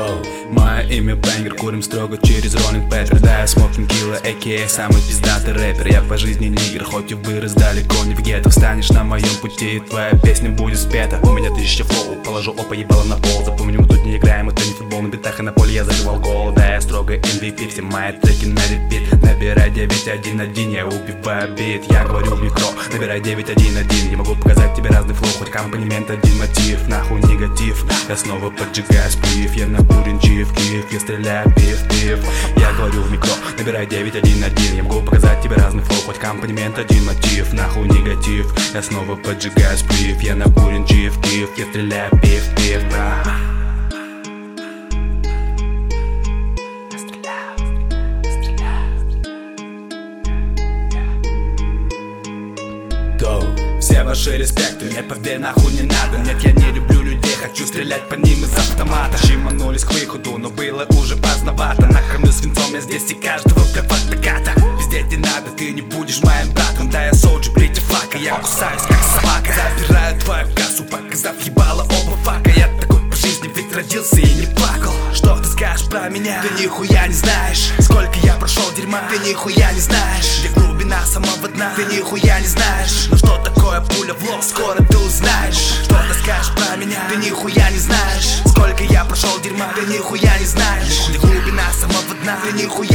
Мое имя Бэнгер, курим строго через Роллинг Пеппер. Да, я Смокинг Килла, а.к.а. самый пиздатый рэпер. Я по жизни нигер, хоть и вырос далеко не в гетто. Встанешь на моем пути, и твоя песня будет спета. У меня 1000 флоу, положу опа ебало на пол. Запомни, мы тут не играем, это не футбол. На битах и на поле я забивал гол. Да, я строго MVP, все мои треки на репит. Набирай 911, я убиваю бит. Я говорю в микро, набирай 911. Я могу показать тебе разный флоу, хоть аккомпанемент, один мотив. Нахуй негатив, я снова поджигаю сплив. Я накурен чиф, киф, я стреляю пив-пив. Я говорю в микро, набирай 911. Я могу показать тебе разный флоу, хоть аккомпанемент, один мотив. Нахуй негатив, я снова поджигаю сплив. Я накурен чиф, киф, я стреляю пив-пив. Все ваши респекты, мне поверь, нахуй не надо. Нет, я не люблю людей, хочу стрелять по ним из автомата. Шиманулись к выходу, но было уже поздновато. Накормлю свинцом я здесь и каждого прям от. Везде где надо, ты не будешь моим братом. Да, я солджи, плети фака, я кусаюсь как собака. Забираю твою кассу, показав ебало оба фака. Я такой по жизни, ведь родился и не плакал. Что ты скажешь про меня? Ты нихуя не знаешь. Сколько я прошел дерьма, ты нихуя не знаешь. Где глубина самого дна, ты нихуя не знаешь. Ну что такое пуля в лоб, скоро ты узнаешь. Что ты скажешь про меня? Ты нихуя не знаешь. Сколько я прошел дерьма, ты нихуя не знаешь. Где глубина самого дна, ты нихуя